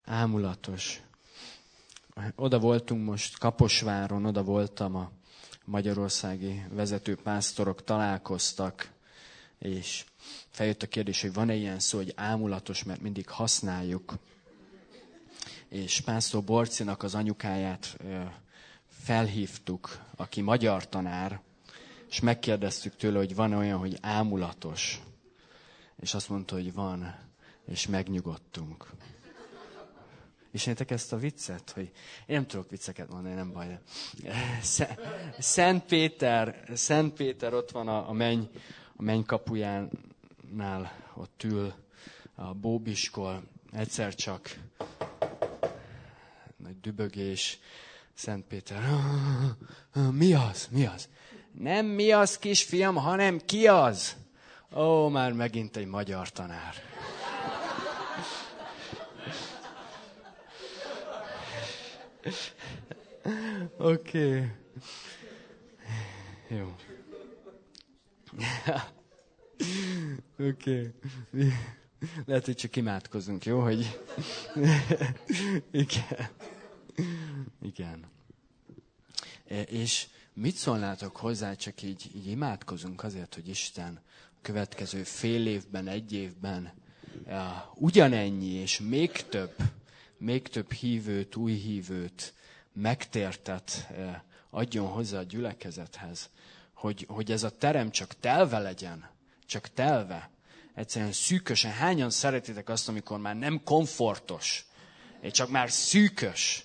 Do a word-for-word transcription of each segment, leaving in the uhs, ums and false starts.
Ámulatos. Oda voltunk most Kaposváron, oda voltam, a magyarországi vezető pásztorok találkoztak, és feljött a kérdés, hogy van-e ilyen szó, hogy ámulatos, mert mindig használjuk. És pásztor Borcinak az anyukáját felhívtuk, aki magyar tanár, és megkérdeztük tőle, hogy van olyan, hogy ámulatos. És azt mondta, hogy van, és megnyugodtunk. Ismeritek ezt a viccet? Hogy én nem tudok vicceket mondani, nem baj. Szent Péter, Szent Péter ott van a, a, menny, a menny kapujánál, ott ül a bóbiskol, egyszer csak nagy dübögés, Szent Péter, mi az, mi az? Nem mi az, kisfiam, hanem ki az? Ó, már megint egy magyar tanár. Oké. Okay. Jó. Oké. Okay. Lehet, hogy csak imádkozunk, jó? Hogy... Igen. Igen. És mit szólnátok hozzá, csak így, így imádkozunk azért, hogy Isten a következő fél évben, egy évben ugyanennyi és még több, még több hívőt, új hívőt, megtértet adjon hozzá a gyülekezethez, hogy, hogy ez a terem csak telve legyen, csak telve. Egyszerűen szűkösen. Hányan szeretitek azt, amikor már nem komfortos, csak már szűkös?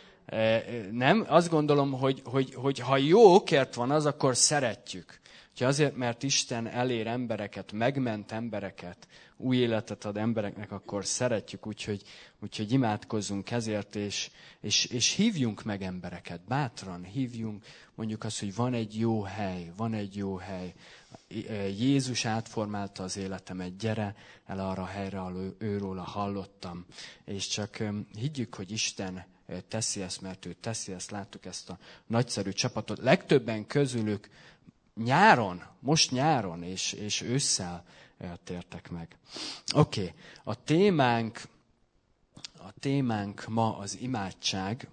Nem? Azt gondolom, hogy, hogy, hogy ha jó okért van az, akkor szeretjük. Úgyhogy azért, mert Isten elér embereket, megment embereket, új életet ad embereknek, akkor szeretjük, úgyhogy, úgyhogy imádkozzunk ezért, és, és, és hívjunk meg embereket, bátran hívjunk, mondjuk azt, hogy van egy jó hely, van egy jó hely. Jézus átformálta az életemet, gyere el arra a helyre, ahol őróla hallottam. És csak higgyük, hogy Isten teszi ezt, mert ő teszi ezt, láttuk ezt a nagyszerű csapatot. Legtöbben közülük nyáron, most nyáron és, és ősszel tértek meg. Oké, okay. a témánk, a témánk ma az imádság,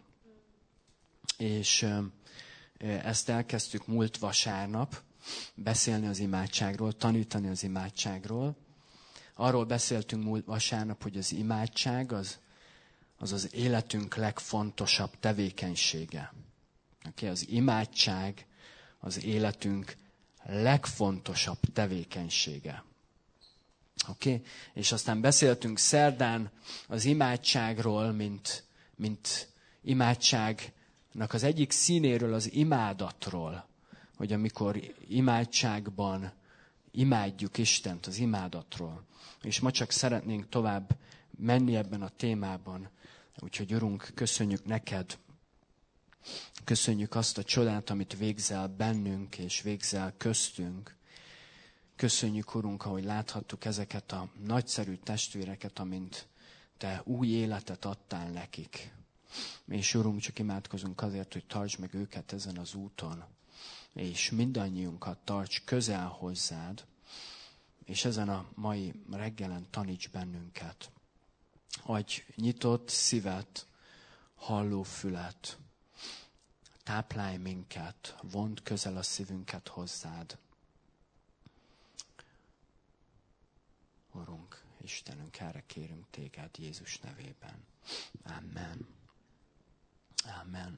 és ezt elkezdtük múlt vasárnap, beszélni az imádságról, tanítani az imádságról. Arról beszéltünk múlt vasárnap, hogy az imádság az az, az életünk legfontosabb tevékenysége. Okay? Az imádság az életünk legfontosabb tevékenysége. Okay? És aztán beszéltünk szerdán az imádságról, mint, mint imádságnak az egyik színéről, az imádatról. Hogy amikor imádságban imádjuk Istent, az imádatról. És ma csak szeretnénk tovább menni ebben a témában. Úgyhogy Urunk, köszönjük neked. Köszönjük azt a csodát, amit végzel bennünk, és végzel köztünk. Köszönjük, Urunk, ahogy láthattuk ezeket a nagyszerű testvéreket, amint te új életet adtál nekik. És Urunk, csak imádkozunk azért, hogy tartsd meg őket ezen az úton. És mindannyiunkat tarts közel hozzád, és ezen a mai reggelen taníts bennünket. Adj nyitott szívet, halló fület, táplálj minket, vond közel a szívünket hozzád. Urunk, Istenünk, erre kérünk téged Jézus nevében. Amen. Amen.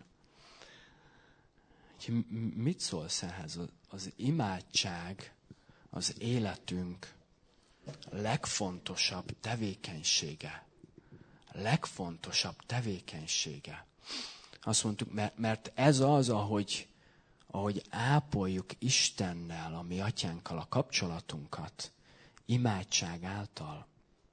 Mit szólsz ehhez? Az imádság az életünk legfontosabb tevékenysége. Legfontosabb tevékenysége. Azt mondtuk, mert ez az, ahogy, ahogy ápoljuk Istennel, a mi atyánkkal a kapcsolatunkat, imádság által.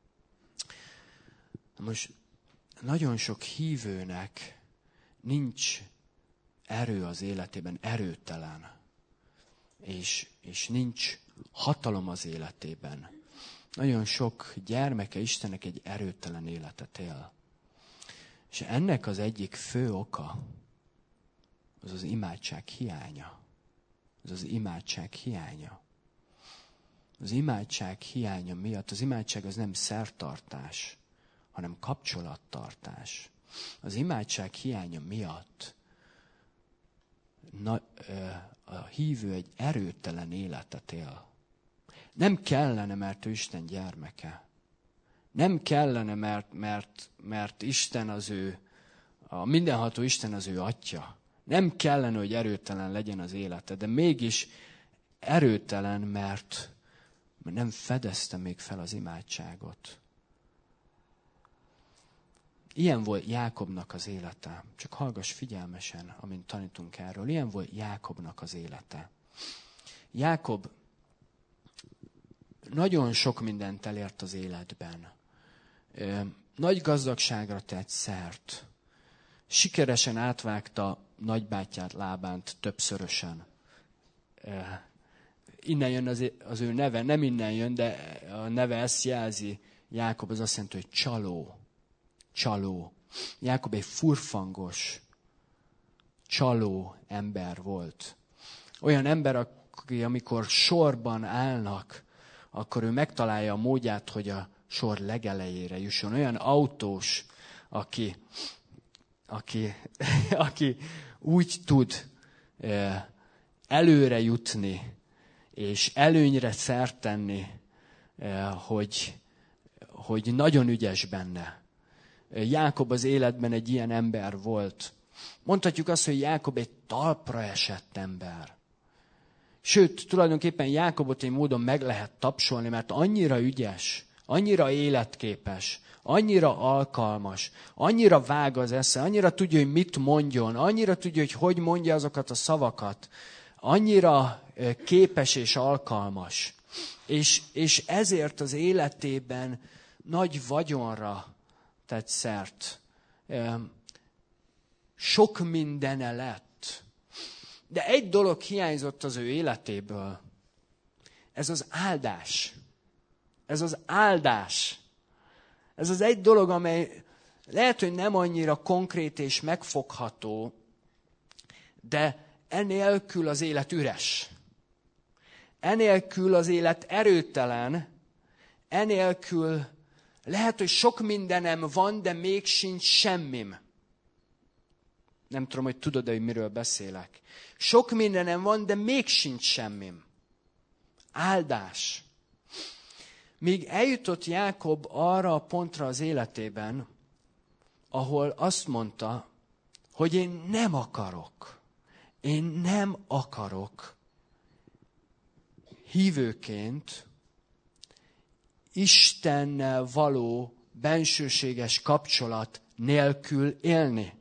Most nagyon sok hívőnek nincs erő az életében, erőtelen, és, és nincs hatalom az életében. Nagyon sok gyermeke Istennek egy erőtlen életet él. És ennek az egyik fő oka az az imádság hiánya. Az az imádság hiánya. Az imádság hiánya miatt, az imádság az nem szertartás, hanem kapcsolattartás. Az imádság hiánya miatt na, a hívő egy erőtelen életet él. Nem kellene, mert ő Isten gyermeke. Nem kellene, mert, mert, mert Isten az ő, a mindenható Isten az ő atya. Nem kellene, hogy erőtelen legyen az élete, de mégis erőtelen, mert, mert nem fedezte még fel az imádságot. Ilyen volt Jákobnak az élete. Csak hallgass figyelmesen, amint tanítunk erről. Ilyen volt Jákobnak az élete. Jákob nagyon sok mindent elért az életben. Nagy gazdagságra tett szert. Sikeresen átvágta nagybátyját Lábánt többszörösen. Innen jön az, az ő neve, nem innen jön, de a neve ezt jelzi. Jákob az azt jelenti, hogy csaló. Csaló. Jákob egy furfangos, csaló ember volt. Olyan ember, aki amikor sorban állnak, akkor ő megtalálja a módját, hogy a sor legelejére jusson. Olyan autós, aki, aki, aki úgy tud előre jutni, és előnyre szert tenni, hogy, hogy nagyon ügyes benne. Jákob az életben egy ilyen ember volt. Mondhatjuk azt, hogy Jákob egy talpra esett ember. Sőt, tulajdonképpen Jákobot egy módon meg lehet tapsolni, mert annyira ügyes, annyira életképes, annyira alkalmas, annyira vág az esze, annyira tudja, hogy mit mondjon, annyira tudja, hogy hogy mondja azokat a szavakat, annyira képes és alkalmas. És, és ezért az életében nagy vagyonra tett szert. Sok mindene lett. De egy dolog hiányzott az ő életéből. Ez az áldás. Ez az áldás. Ez az egy dolog, amely lehet, hogy nem annyira konkrét és megfogható, de enélkül az élet üres. Enélkül az élet erőtelen, enélkül lehet, hogy sok mindenem van, de még sincs semmim. Nem tudom, hogy tudod, hogy miről beszélek. Sok mindenem van, de még sincs semmim. Áldás. Míg eljutott Jákob arra a pontra az életében, ahol azt mondta, hogy én nem akarok. Én nem akarok hívőként Istennel való bensőséges kapcsolat nélkül élni.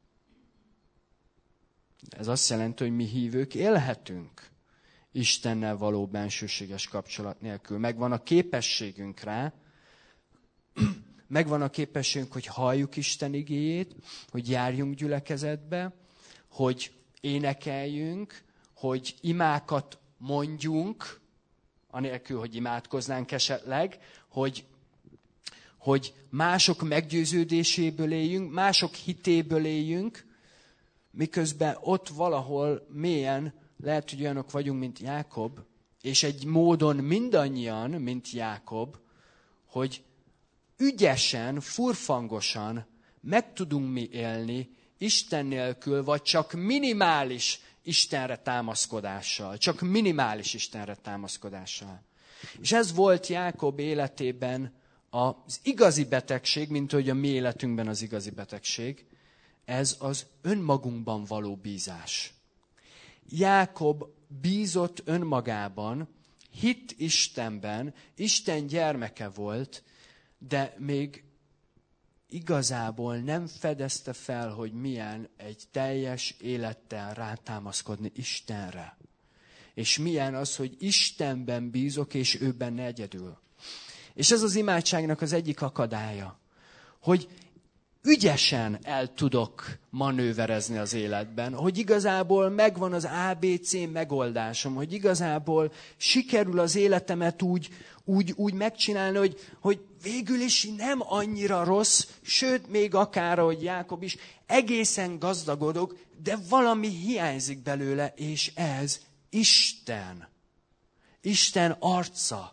Ez azt jelenti, hogy mi hívők élhetünk Istennel való bensőséges kapcsolat nélkül. Megvan a képességünk rá, megvan a képességünk, hogy halljuk Isten igéjét, hogy járjunk gyülekezetbe, hogy énekeljünk, hogy imákat mondjunk, anélkül, hogy imádkoznánk esetleg, hogy, hogy mások meggyőződéséből éljünk, mások hitéből éljünk, miközben ott valahol mélyen lehet, hogy olyanok vagyunk, mint Jákob, és egy módon mindannyian, mint Jákob, hogy ügyesen, furfangosan meg tudunk mi élni Isten nélkül, vagy csak minimális Istenre támaszkodással. Csak minimális Istenre támaszkodással. És ez volt Jákob életében az igazi betegség, mint hogy a mi életünkben az igazi betegség. Ez az önmagunkban való bízás. Jákob bízott önmagában, hitt Istenben, Isten gyermeke volt, de még igazából nem fedezte fel, hogy milyen egy teljes élettel rátámaszkodni Istenre. És milyen az, hogy Istenben bízok, és ő benne egyedül. És ez az imádságnak az egyik akadálya, hogy ügyesen el tudok manőverezni az életben, hogy igazából megvan az á bé cé megoldásom, hogy igazából sikerül az életemet úgy, úgy, úgy megcsinálni, hogy, hogy végül is nem annyira rossz, sőt, még akár, ahogy Jákob is, egészen gazdagodok, de valami hiányzik belőle, és ez Isten. Isten arca.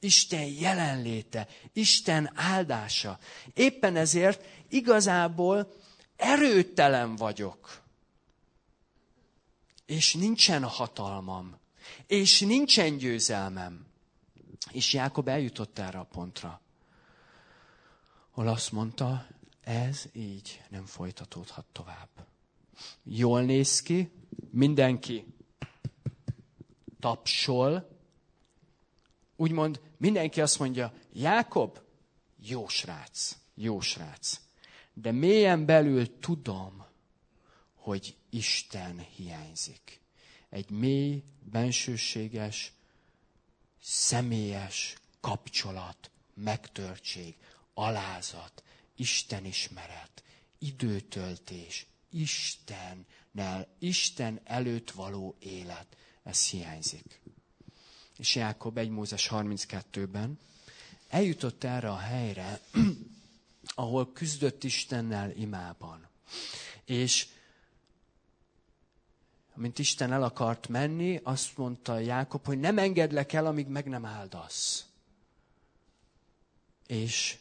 Isten jelenléte, Isten áldása. Éppen ezért igazából erőtelen vagyok. És nincsen hatalmam. És nincsen győzelmem. És Jákob eljutott erre a pontra, hol azt mondta, ez így nem folytatódhat tovább. Jól néz ki, mindenki tapsol, úgymond mindenki azt mondja, Jákob, jó srác, jó srác. De mélyen belül tudom, hogy Isten hiányzik. Egy mély, bensőséges, személyes kapcsolat, megtörtség, alázat, Istenismeret, időtöltés, Istennel, Isten előtt való élet. Ez hiányzik. És Jákob egy Mózes harminckettőben eljutott erre a helyre, ahol küzdött Istennel imában. És amint Isten el akart menni, azt mondta Jákob, hogy nem engedlek el, amíg meg nem áldasz. És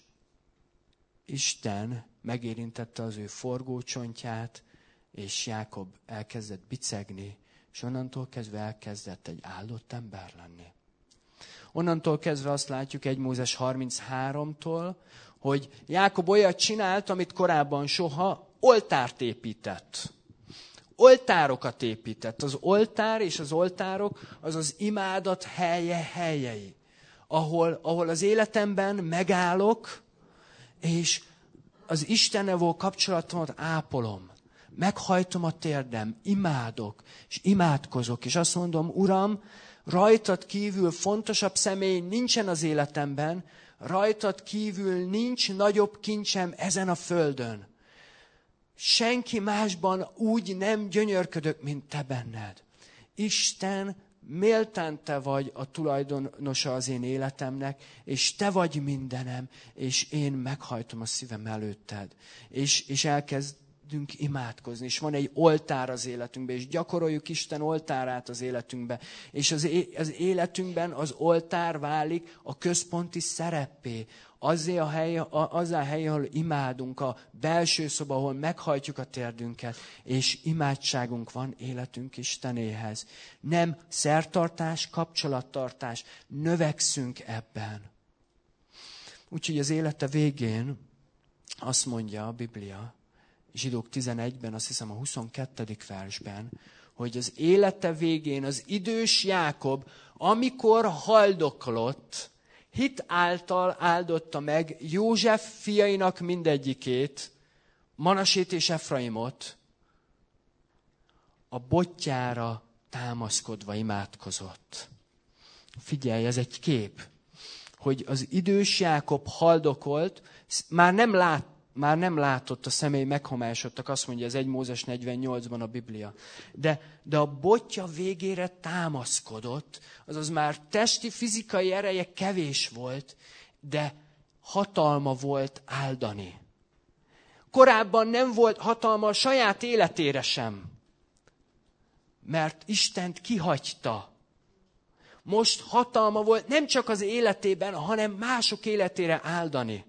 Isten megérintette az ő forgócsontját, és Jákob elkezdett bicegni, és onnantól kezdve elkezdett egy áldott ember lenni. Onnantól kezdve azt látjuk egy Mózes harmincháromtól, hogy Jákob olyat csinált, amit korábban soha, oltárt épített. Oltárokat épített. Az oltár és az oltárok az az imádat helye helyei, ahol, ahol az életemben megállok, és az Istennel való kapcsolatomat ápolom. Meghajtom a térdem, imádok, és imádkozok, és azt mondom, Uram, rajtad kívül fontosabb személy nincsen az életemben, rajtad kívül nincs nagyobb kincsem ezen a földön. Senki másban úgy nem gyönyörködök, mint te benned. Isten, méltán te vagy a tulajdonosa az én életemnek, és te vagy mindenem, és én meghajtom a szívem előtted. És, és elkezdünk imádkozni, és van egy oltár az életünkben, és gyakoroljuk Isten oltárát az életünkbe. És az, é- az életünkben az oltár válik a központi szereppé. Azzé a hely, az a hely, ahol imádunk, a belső szoba, ahol meghajtjuk a térdünket, és imádságunk van életünk Istenéhez. Nem szertartás, kapcsolattartás, növekszünk ebben. Úgyhogy az élete végén azt mondja a Biblia, Zsidók tizenegyben, azt hiszem a huszonkettedik versben, hogy az élete végén az idős Jákob, amikor haldoklott, hit által áldotta meg József fiainak mindegyikét, Manasét és Efraimot, a botjára támaszkodva imádkozott. Figyelj, ez egy kép, hogy az idős Jákob haldokolt, már nem, lát, már nem látott, a szemei meghomásodtak, azt mondja ez egy Mózes negyvennyolcban a Biblia. De, de a botja végére támaszkodott, azaz már testi, fizikai ereje kevés volt, de hatalma volt áldani. Korábban nem volt hatalma a saját életére sem, mert Istent kihagyta. Most hatalma volt nem csak az életében, hanem mások életére áldani.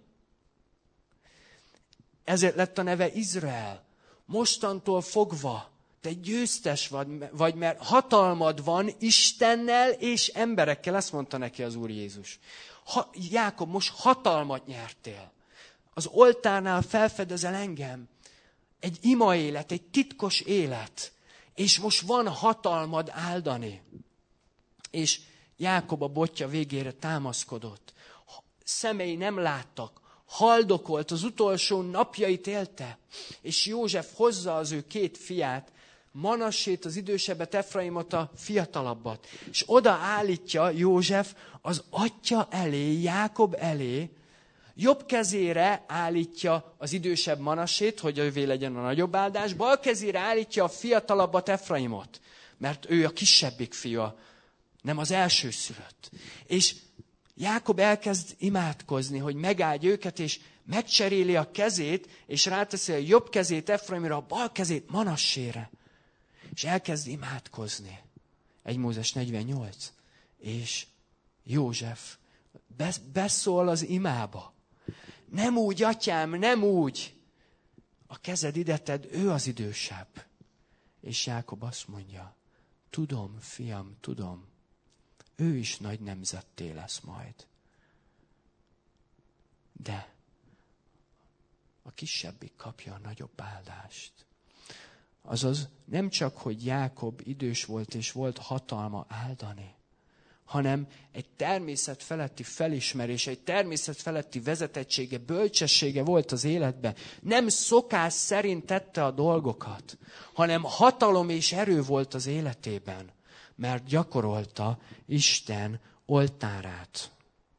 Ezért lett a neve Izrael. Mostantól fogva te győztes vagy, vagy, mert hatalmad van Istennel és emberekkel. Ezt mondta neki az Úr Jézus. Ha, Jákob, most hatalmat nyertél. Az oltárnál felfedezel engem. Egy ima élet, egy titkos élet. És most van hatalmad áldani. És Jákob a botja végére támaszkodott. Szemei nem láttak. Haldokolt, az utolsó napjait élte. És József hozza az ő két fiát, Manassét, az idősebbet, Efraimot, a fiatalabbat. És oda állítja József az atya elé, Jákob elé, jobb kezére állítja az idősebb Manassét, hogy ővé legyen a nagyobb áldás, bal kezére állítja a fiatalabbat, Efraimot, mert ő a kisebbik fia, nem az elsőszülött. És Jákob elkezd imádkozni, hogy megáldja őket, és megcseréli a kezét, és ráteszi a jobb kezét Efraimra, a bal kezét Manassére. És elkezd imádkozni. egy Mózes negyvennyolc. És József Beszól az imába. Nem úgy, atyám, nem úgy. A kezed ide tedd, ő az idősebb. És Jákob azt mondja, tudom, fiam, tudom, ő is nagy nemzetté lesz majd. De a kisebbik kapja a nagyobb áldást. Azaz nem csak, hogy Jákob idős volt és volt hatalma áldani, hanem egy természet feletti felismerés, egy természet feletti vezetettsége, bölcsessége volt az életben. Nem szokás szerint tette a dolgokat, hanem hatalom és erő volt az életében, mert gyakorolta Isten oltárát.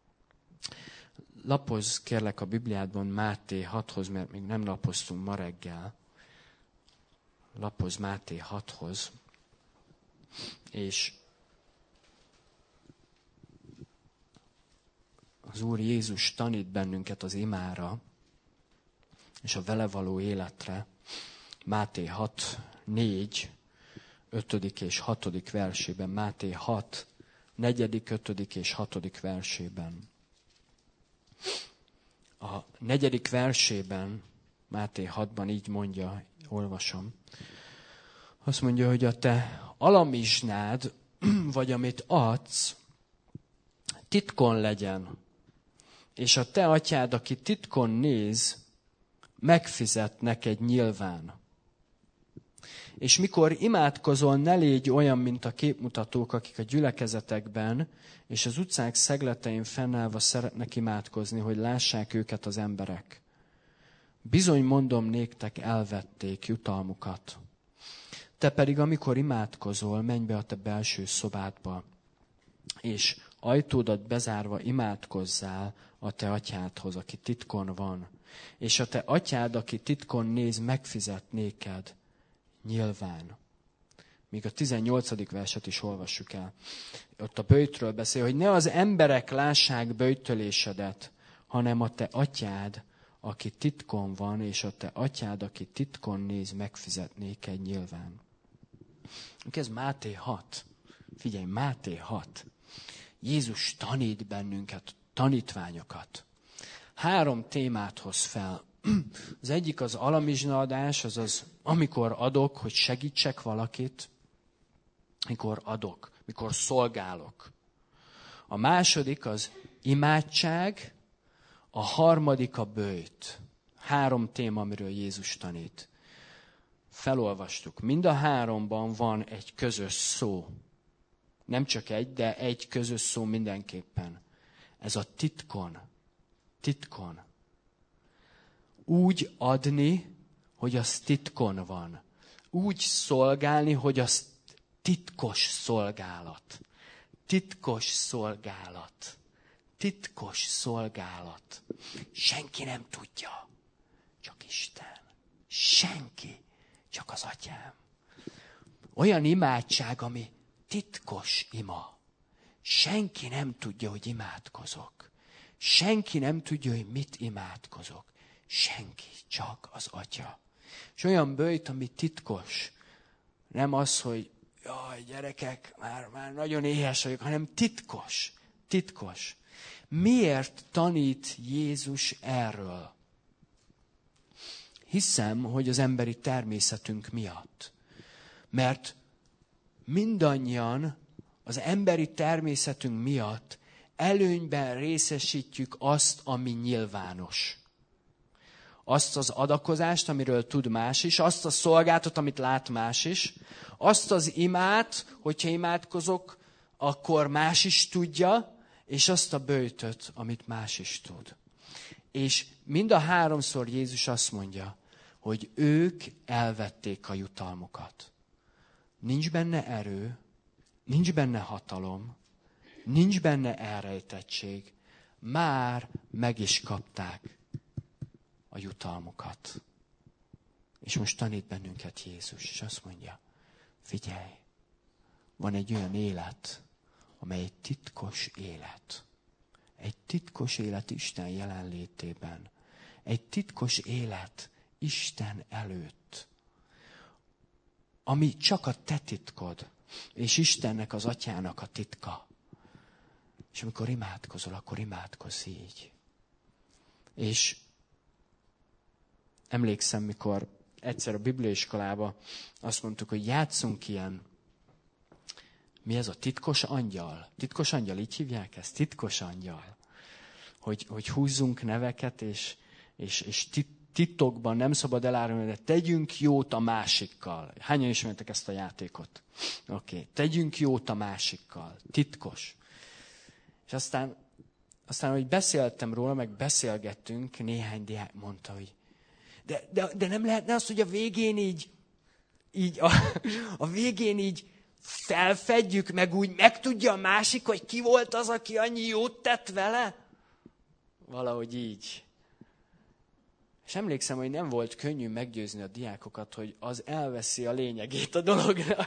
Lapozz kérlek a Bibliádban Máté hathoz, mert még nem lapoztunk ma reggel. Lapozz Máté hathoz, és az Úr Jézus tanít bennünket az imára, és a vele való életre. Máté hat, négy, ötödik és hatodik versében. Máté hat, negyedik, ötödik és hatodik versében. A negyedik versében, Máté hatban így mondja, olvasom. Azt mondja, hogy a te alamizsnád, vagy amit adsz, titkon legyen. És a te atyád, aki titkon néz, megfizet neked nyilván. És mikor imádkozol, ne légy olyan, mint a képmutatók, akik a gyülekezetekben és az utcák szegletein fennállva szeretnek imádkozni, hogy lássák őket az emberek. Bizony mondom néktek, elvették jutalmukat. Te pedig, amikor imádkozol, menj be a te belső szobádba, és ajtódat bezárva imádkozzál a te atyádhoz, aki titkon van. És a te atyád, aki titkon néz, megfizet néked nyilván. Míg a tizennyolcadik verset is olvassuk el. Ott a böjtről beszél, hogy ne az emberek lássák böjtölésedet, hanem a te atyád, aki titkon van, és a te atyád, aki titkon néz, megfizet néked nyilván. Ez Máté hat. Figyelj, Máté hat. Jézus tanít bennünket, tanítványokat. Három témát hoz fel. Az egyik az alamizsnaadás, azaz amikor adok, hogy segítsek valakit, mikor adok, mikor szolgálok. A második az imádság, a harmadik a böjt. Három téma, amiről Jézus tanít. Felolvastuk. Mind a háromban van egy közös szó. Nem csak egy, de egy közös szó mindenképpen. Ez a titkon. Titkon. Úgy adni, hogy az titkon van. Úgy szolgálni, hogy az titkos szolgálat. Titkos szolgálat. Titkos szolgálat. Senki nem tudja, csak Isten. Senki, csak az atyám. Olyan imádság, ami titkos ima. Senki nem tudja, hogy imádkozok. Senki nem tudja, hogy mit imádkozok. Senki, csak az atya. És olyan böjt, ami titkos. Nem az, hogy jaj, gyerekek, már, már nagyon éhes vagyok, hanem titkos. Titkos. Miért tanít Jézus erről? Hiszem, hogy az emberi természetünk miatt. Mert mindannyian az emberi természetünk miatt előnyben részesítjük azt, ami nyilvános. Azt az adakozást, amiről tud más is, azt a szolgáltat, amit lát más is, azt az imát, hogyha imádkozok, akkor más is tudja, és azt a böjtöt, amit más is tud. És mind a háromszor Jézus azt mondja, hogy ők elvették a jutalmukat. Nincs benne erő, nincs benne hatalom, nincs benne elrejtettség, már meg is kapták a jutalmukat. És most tanít bennünket Jézus, és azt mondja, figyelj, van egy olyan élet, amely egy titkos élet. Egy titkos élet Isten jelenlétében. Egy titkos élet Isten előtt. Ami csak a te titkod, és Istennek, az atyának a titka. És amikor imádkozol, akkor imádkozz így. És emlékszem, mikor egyszer a bibliaiskolában azt mondtuk, hogy játszunk ilyen, mi ez a titkos angyal? Titkos angyal, így hívják ezt? Titkos angyal. Hogy, hogy húzzunk neveket, és, és, és titokban nem szabad elárulni, de tegyünk jót a másikkal. Hányan ismertek ezt a játékot? Oké, okay. Tegyünk jót a másikkal. Titkos. És aztán, aztán, hogy beszéltem róla, meg beszélgettünk, néhány diák mondta, hogy de, de, de nem lehetne az, hogy a végén így, így a, a végén így felfedjük, meg úgy megtudja a másik, hogy ki volt az, aki annyi jót tett vele? Valahogy így. És emlékszem, hogy nem volt könnyű meggyőzni a diákokat, hogy az elveszi a lényegét a dolognak.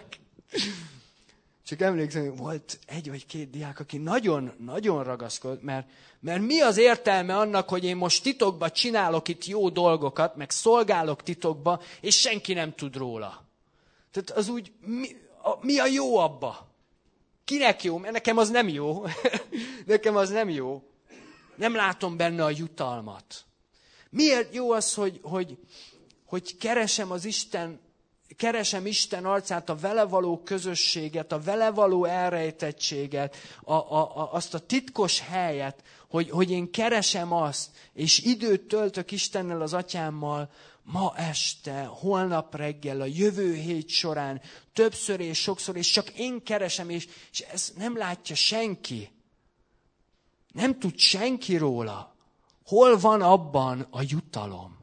Csak emlékszem, hogy volt egy vagy két diák, aki nagyon-nagyon ragaszkodott, mert, mert mi az értelme annak, hogy én most titokba csinálok itt jó dolgokat, meg szolgálok titokba, és senki nem tud róla. Tehát az úgy, mi a, mi a jó abba? Kinek jó? Mert nekem az nem jó. Nekem az nem jó. Nem látom benne a jutalmat. Miért jó az, hogy, hogy, hogy keresem az Isten, keresem Isten arcát, a vele való közösséget, a vele való elrejtettséget, a, a, a, azt a titkos helyet, hogy, hogy én keresem azt, és időt töltök Istennel, az Atyámmal, ma este, holnap reggel, a jövő hét során, többször és sokszor, és csak én keresem, és, és ezt nem látja senki. Nem tud senki róla. Hol van abban a jutalom?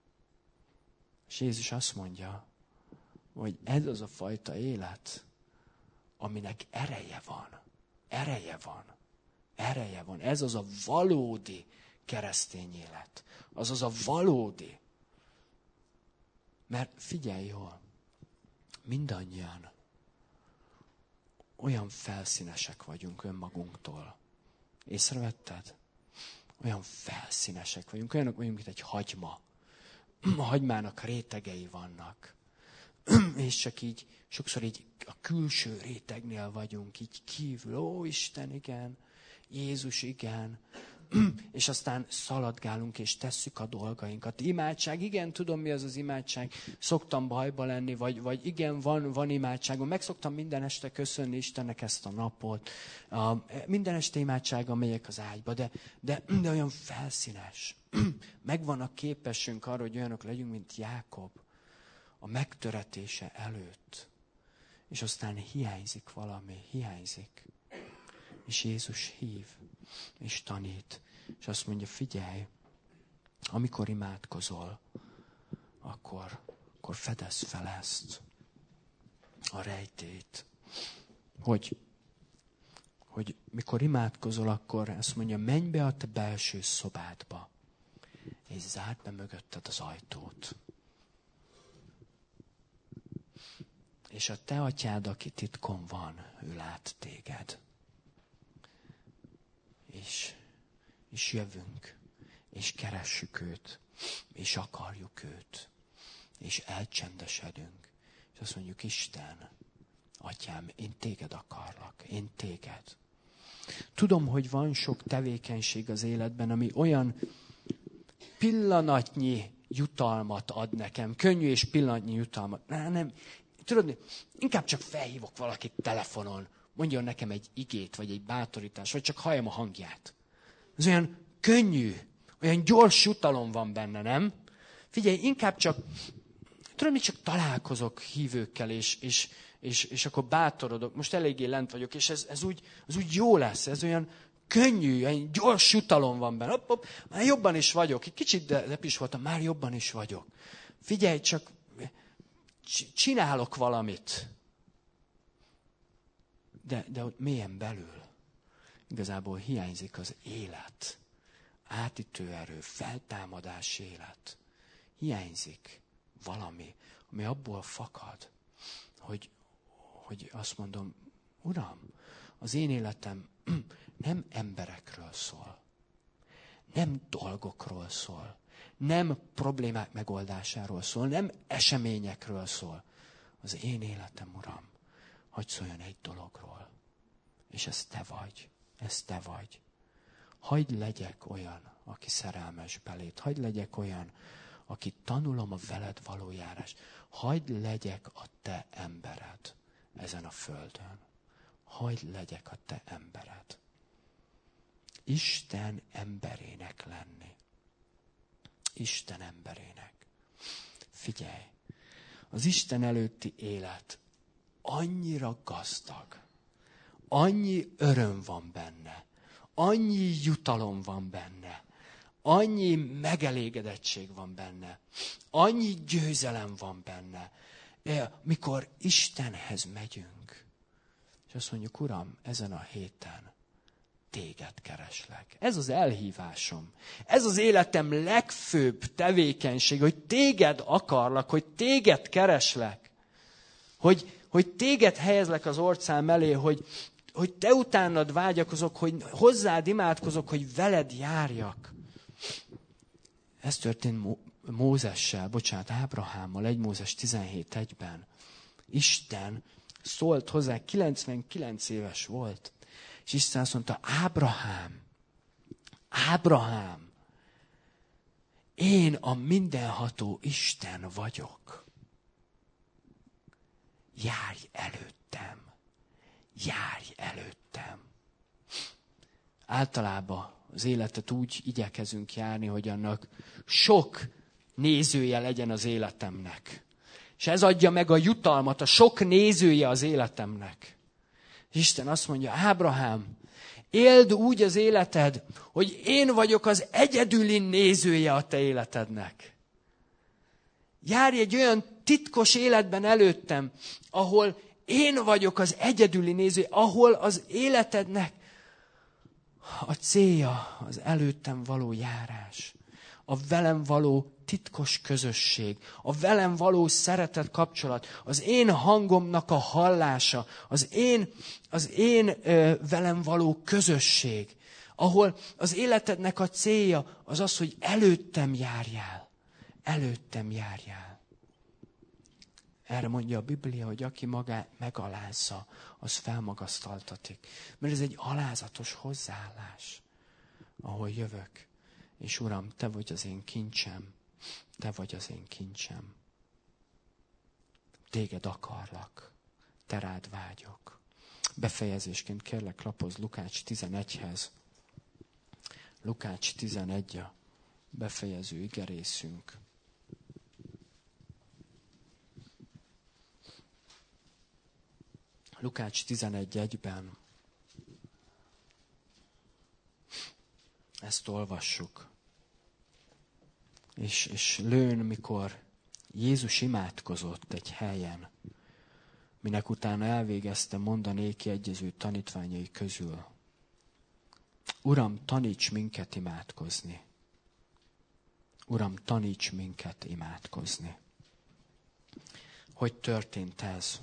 És Jézus azt mondja, hogy ez az a fajta élet, aminek ereje van. Ereje van. Ereje van. Ez az a valódi keresztény élet. Az az a valódi. Mert figyelj jól, mindannyian olyan felszínesek vagyunk önmagunktól. Észrevetted? Olyan felszínesek vagyunk, olyanok vagyunk, mint egy hagyma. A hagymának rétegei vannak. És csak így, sokszor így a külső rétegnél vagyunk, így kívül. Ó, Isten, igen. Jézus, igen. És aztán szaladgálunk, és tesszük a dolgainkat. Imádság, igen, tudom, mi az az imádság. Szoktam bajba lenni, vagy, vagy igen, van, van imádságom. Meg szoktam minden este köszönni Istennek ezt a napot. A, minden este imádsággal megyek az ágyba, de, de, de olyan felszínes. Megvan a képesünk arra, hogy olyanok legyünk, mint Jákob. A megtöretése előtt. És aztán hiányzik valami, hiányzik. És Jézus hív, és tanít. És azt mondja, figyelj, amikor imádkozol, akkor, akkor fedezd fel ezt, a rejtét. Hogy, hogy mikor imádkozol, akkor azt mondja, menj be a te belső szobádba, és zárd be mögötted az ajtót. És a te atyád, aki titkon van, ő lát téged. És, és jövünk, és keressük őt, és akarjuk őt, és elcsendesedünk. És azt mondjuk, Isten, Atyám, én téged akarlak, én téged. Tudom, hogy van sok tevékenység az életben, ami olyan pillanatnyi jutalmat ad nekem, könnyű és pillanatnyi jutalmat. Nem, nem. Tudod, inkább csak felhívok valakit telefonon, mondjon nekem egy igét, vagy egy bátorítást, vagy csak halljam a hangját. Ez olyan könnyű, olyan gyors jutalom van benne, nem? Figyelj, inkább csak, tudod, mi csak találkozok hívőkkel, és, és, és, és akkor bátorodok. Most eléggé lent vagyok, és ez, ez, úgy, ez úgy jó lesz, ez olyan könnyű, olyan gyors jutalom van benne. Hopp, hopp, már jobban is vagyok. Egy kicsit depis voltam, már jobban is vagyok. Figyelj, csak csinálok valamit. De, de ott mélyen belül igazából hiányzik az élet. Átütő erő, feltámadás élet. Hiányzik valami, ami abból fakad, hogy, hogy azt mondom, Uram, az én életem nem emberekről szól. Nem dolgokról szól. Nem problémák megoldásáról szól. Nem eseményekről szól. Az én életem, Uram, hadd szóljon egy dologról. És ez te vagy. ez te vagy. Hagyd legyek olyan, aki szerelmes beléd. Hagyd legyek olyan, aki tanulom a veled való járás. Hagyd legyek a te embered ezen a földön. Hagyd legyek a te embered. Isten emberének lenni. Isten emberének. Figyelj, az Isten előtti élet annyira gazdag, annyi öröm van benne, annyi jutalom van benne, annyi megelégedettség van benne, annyi győzelem van benne, mikor Istenhez megyünk, és azt mondjuk, Uram, ezen a héten téged kereslek. Ez az elhívásom. Ez az életem legfőbb tevékenység, hogy téged akarlak, hogy téged kereslek. Hogy, hogy téged helyezlek az orcám elé, hogy, hogy te utánad vágyakozok, hogy hozzád imádkozok, hogy veled járjak. Ez történt Mózessel, bocsánat, Ábrahámmal, egy Mózes tizenhét egyben. Isten szólt hozzá, kilencvenkilenc éves volt. És Isten azt mondta, Ábrahám, Ábrahám, én a mindenható Isten vagyok. Járj előttem, járj előttem. Általában az életet úgy igyekezünk járni, hogy annak sok nézője legyen az életemnek. És ez adja meg a jutalmat, a sok nézője az életemnek. És Isten azt mondja, Ábrahám, éld úgy az életed, hogy én vagyok az egyedüli nézője a te életednek. Járj egy olyan titkos életben előttem, ahol én vagyok az egyedüli nézője, ahol az életednek a célja az előttem való járás, a velem való titkos közösség, a velem való szeretet kapcsolat, az én hangomnak a hallása, az én, az én ö, velem való közösség, ahol az életednek a célja az az, hogy előttem járjál. Előttem járjál. Erre mondja a Biblia, hogy aki magát megalázza, az felmagasztaltatik. Mert ez egy alázatos hozzáállás, ahol jövök. És Uram, te vagy az én kincsem. Te vagy az én kincsem. Téged akarlak. Te rád vágyok. Befejezésként kérlek, lapozz Lukács tizenegyhez. Lukács tizenegy a befejező igerészünk. Lukács tizenegy egyben ezt olvassuk. És, és lőn, mikor Jézus imádkozott egy helyen, minek utána elvégezte mondanéki egyező tanítványai közül. Uram, taníts minket imádkozni. Uram, taníts minket imádkozni. Hogy történt ez?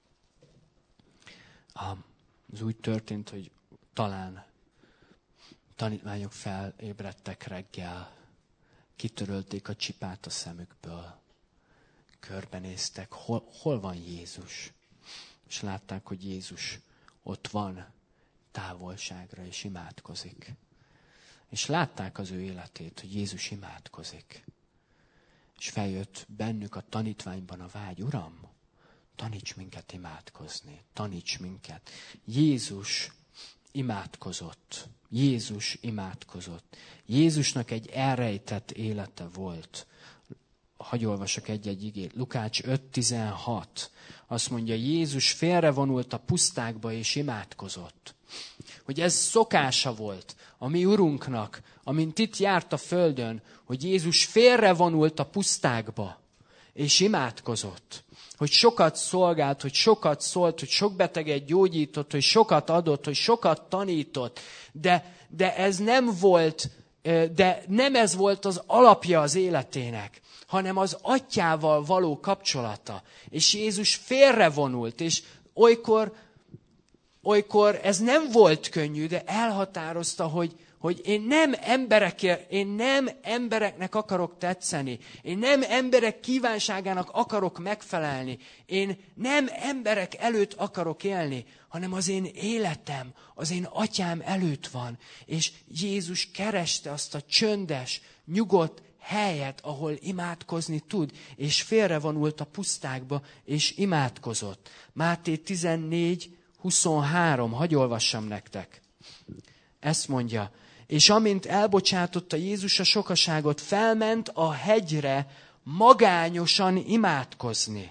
Az úgy történt, hogy talán tanítványok felébredtek reggel, kitörölték a csipát a szemükből, körbenéztek, hol, hol van Jézus? És látták, hogy Jézus ott van távolságra, és imádkozik. És látták az ő életét, hogy Jézus imádkozik. És feljött bennük a tanítványban a vágy, Uram, taníts minket imádkozni, taníts minket. Jézus imádkozott. Jézus imádkozott. Jézusnak egy elrejtett élete volt. Hagy olvasok egy-egy igét. Lukács öt tizenhat. Azt mondja, Jézus félrevonult a pusztákba és imádkozott. Hogy ez szokása volt a mi Urunknak, amint itt járt a földön, hogy Jézus félrevonult a pusztákba és imádkozott. Hogy sokat szolgált, hogy sokat szólt, hogy sok beteget gyógyított, hogy sokat adott, hogy sokat tanított. De, de ez nem volt, de nem ez volt az alapja az életének, hanem az atyával való kapcsolata. És Jézus félrevonult, és olykor, olykor ez nem volt könnyű, de elhatározta, hogy, hogy én nem emberekért, én nem embereknek akarok tetszeni. Én nem emberek kívánságának akarok megfelelni. Én nem emberek előtt akarok élni, hanem az én életem, az én atyám előtt van. És Jézus kereste azt a csöndes, nyugodt helyet, ahol imádkozni tud, és félrevonult a pusztákba, és imádkozott. Máté tizennégy huszonhárom, hadd olvassam nektek. Ezt mondja, és amint elbocsátotta Jézus a sokaságot, felment a hegyre magányosan imádkozni.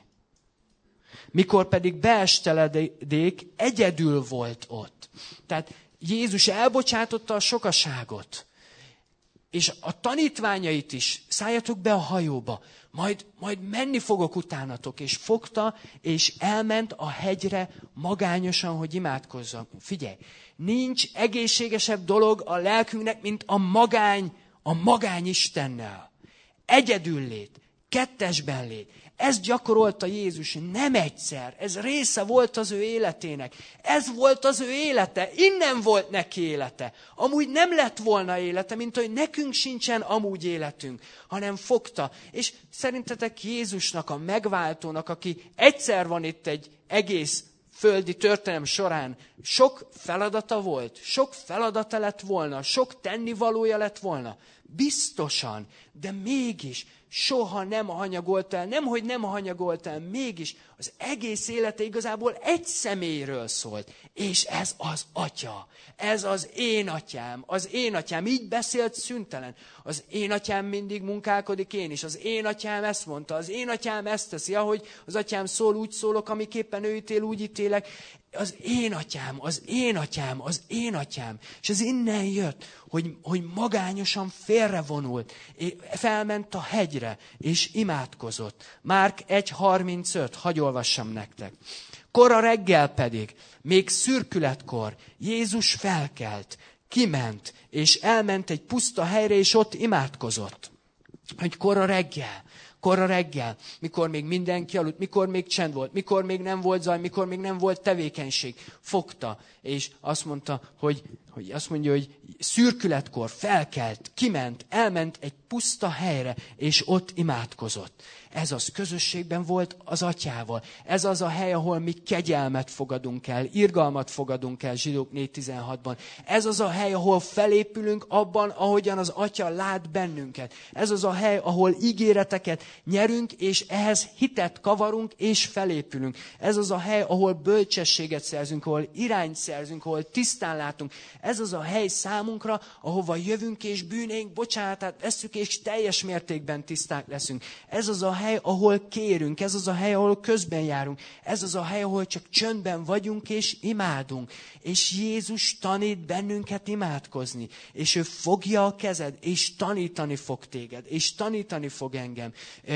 Mikor pedig beesteledék, egyedül volt ott. Tehát Jézus elbocsátotta a sokaságot. És a tanítványait is, szálljatok be a hajóba, majd, majd menni fogok utánatok. És fogta, és elment a hegyre magányosan, hogy imádkozzon. Figyelj, nincs egészségesebb dolog a lelkünknek, mint a magány, a magány Istennel. Egyedül lét, kettesben lét. Ezt gyakorolta Jézus nem egyszer. Ez része volt az ő életének. Ez volt az ő élete. Innen volt neki élete. Amúgy nem lett volna élete, mint hogy nekünk sincsen amúgy életünk, hanem fogta. És szerintetek Jézusnak, a megváltónak, aki egyszer van itt egy egész földi történelem során, sok feladata volt, sok feladata lett volna, sok tennivalója lett volna. Biztosan, de mégis soha nem hanyagolt el, nemhogy nem hanyagolt el, mégis az egész élete igazából egy személyről szólt. És ez az Atya, ez az én atyám, az én atyám, így beszélt szüntelen. Az én atyám mindig munkálkodik, én is. Az én atyám ezt mondta, az én atyám ezt teszi, ahogy az atyám szól, úgy szólok, amiképpen ő ítél, úgy ítélek. Az én atyám, az én atyám, az én atyám. És ez innen jött, hogy, hogy magányosan félrevonult, felment a hegyre, és imádkozott. Márk egy harmincöt, hadd olvassam nektek. Kora reggel pedig, még szürkületkor, Jézus felkelt, kiment, és elment egy puszta helyre, és ott imádkozott. Hogy kora reggel, kora reggel, mikor még mindenki aludt, mikor még csend volt, mikor még nem volt zaj, mikor még nem volt tevékenység, fogta, és azt mondta, hogy, hogy azt mondja, hogy szürkületkor felkelt, kiment, elment egy puszta helyre, és ott imádkozott. Ez az közösségben volt az atyával. Ez az a hely, ahol mi kegyelmet fogadunk el, irgalmat fogadunk el, Zsidók négy tizenhatban. Ez az a hely, ahol felépülünk abban, ahogyan az atya lát bennünket. Ez az a hely, ahol ígéreteket nyerünk, és ehhez hitet kavarunk, és felépülünk. Ez az a hely, ahol bölcsességet szerzünk, ahol irányt szerzünk, ahol tisztán látunk. Ez az a hely számunkra, ahova jövünk, és bűneink bocsánatát veszünk, és teljes mértékben tiszták leszünk. Ez az a hely, ahol kérünk, ez az a hely, ahol közben járunk, ez az a hely, ahol csak csöndben vagyunk és imádunk. És Jézus tanít bennünket imádkozni, és ő fogja a kezed, és tanítani fog téged, és tanítani fog engem.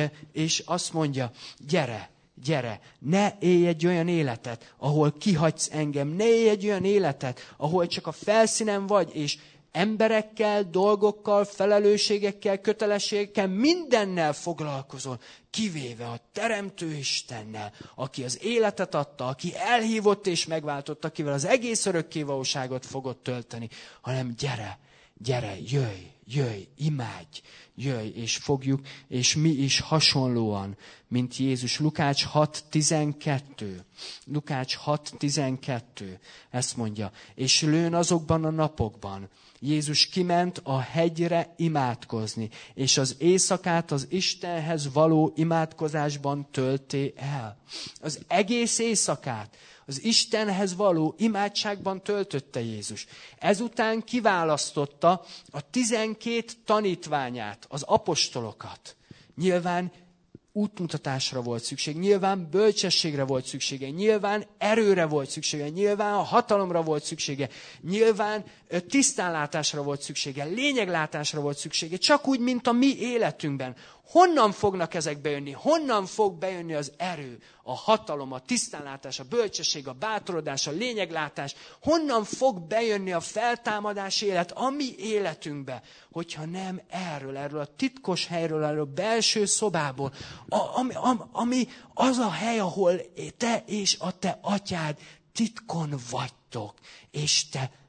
És azt mondja, gyere, gyere, ne élj egy olyan életet, ahol kihagysz engem, ne élj egy olyan életet, ahol csak a felszínen vagy, és emberekkel, dolgokkal, felelősségekkel, kötelességekkel, mindennel foglalkozol, kivéve a Teremtő Istennel, aki az életet adta, aki elhívott és megváltott, akivel az egész örökkévalóságot fogod tölteni, hanem gyere, gyere, jöjj, jöjj, imádj, jöjj, és fogjuk, és mi is hasonlóan, mint Jézus. Lukács hat tizenkettő. Lukács hat tizenkettő. Ezt mondja. És lőn azokban a napokban Jézus kiment a hegyre imádkozni, és az éjszakát az Istenhez való imádkozásban tölté el. Az egész éjszakát az Istenhez való imádságban töltötte Jézus. Ezután kiválasztotta a tizenkét tanítványát, az apostolokat. Nyilván útmutatásra volt szükség, nyilván bölcsességre volt szüksége, nyilván erőre volt szüksége, nyilván a hatalomra volt szüksége, nyilván tisztánlátásra volt szüksége, lényeglátásra volt szüksége, csak úgy, mint a mi életünkben. Honnan fognak ezek bejönni? Honnan fog bejönni az erő, a hatalom, a tisztánlátás, a bölcsesség, a bátorodás, a lényeglátás? Honnan fog bejönni a feltámadás élet a mi életünkbe, hogyha nem erről, erről a titkos helyről, erről a belső szobából, a, ami, ami az a hely, ahol te és a te atyád titkon vagytok, és te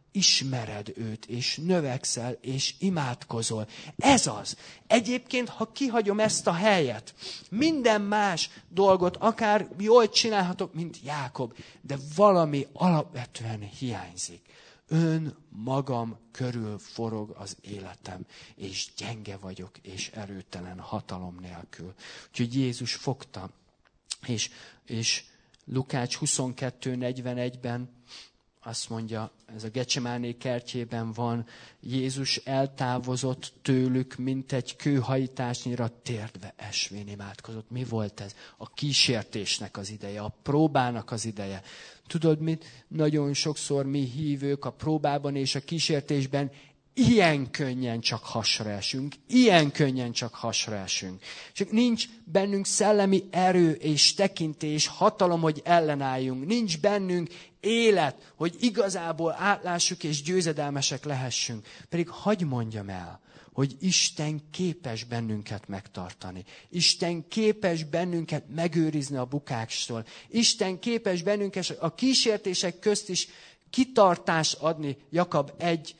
ismered őt, és növekszel, és imádkozol. Ez az. Egyébként, ha kihagyom ezt a helyet, minden más dolgot akár jól csinálhatok, mint Jákob, de valami alapvetően hiányzik. Ön magam körül forog az életem, és gyenge vagyok, és erőtelen, hatalom nélkül. Úgyhogy Jézus fogta, és, és Lukács huszonkettő negyvenegyben azt mondja, ez a Gecsemáné kertjében van, Jézus eltávozott tőlük, mint egy kőhajításnyira térdbe esvén imádkozott. Mi volt ez? A kísértésnek az ideje, a próbának az ideje. Tudod mit? Nagyon sokszor mi hívők a próbában és a kísértésben ilyen könnyen csak hasra esünk, ilyen könnyen csak hasra esünk. Csak nincs bennünk szellemi erő és tekintés, és hatalom, hogy ellenálljunk. Nincs bennünk élet, hogy igazából átlássuk és győzedelmesek lehessünk. Pedig hadd mondjam el, hogy Isten képes bennünket megtartani. Isten képes bennünket megőrizni a bukákstól. Isten képes bennünket a kísértések közt is kitartást adni, Jakab egy